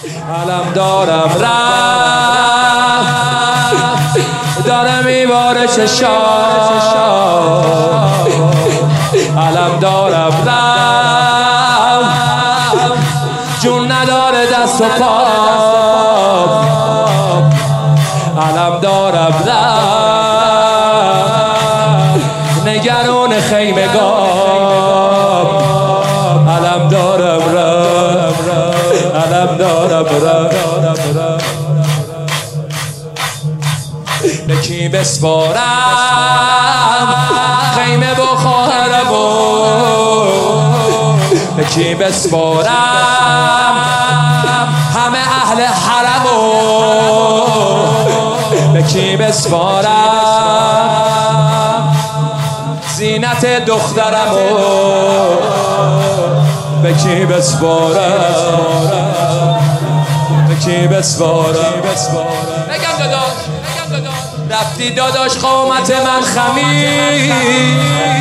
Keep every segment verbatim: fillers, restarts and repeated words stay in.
علم دارم رفت داره میباره چشام، علم دارم رفت جون نداره دست و پا، علم دارم رفت نگران خیمگام، علم دارم رفت علم دارم رفت به کی بسپارم خیمه و خواهرمو، به کی بسپارم همه اهل حرمو، به کی بسپارم زینت دخترمو، به کی بسپارم به کی بسپارم بگم داداش رفتی داداش قامت من خمید،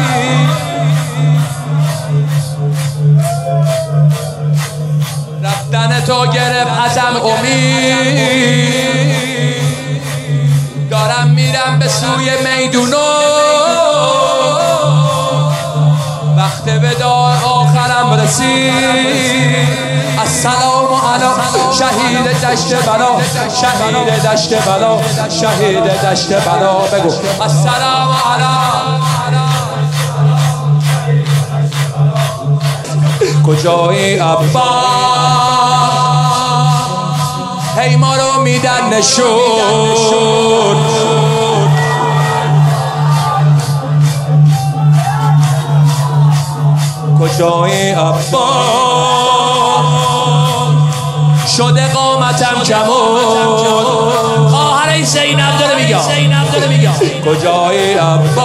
رفتن تو گرفت ازم امید، دارم میرم به سوی میدونو، وقت وداع آخرم رسید. السلام علی شهید دشت بلا، شهید دشت بلا، شهید دشت بلا. بگو السلام علی کجایی عباس، هی ما رو میدن نشون، کجایی عباس شده قامتم کمون، خواهر زینب داره میگه کجایی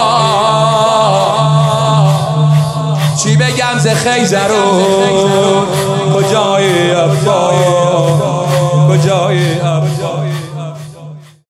عباس، چی بگم ز خیزرون، کجایی عباس کجایی عباس.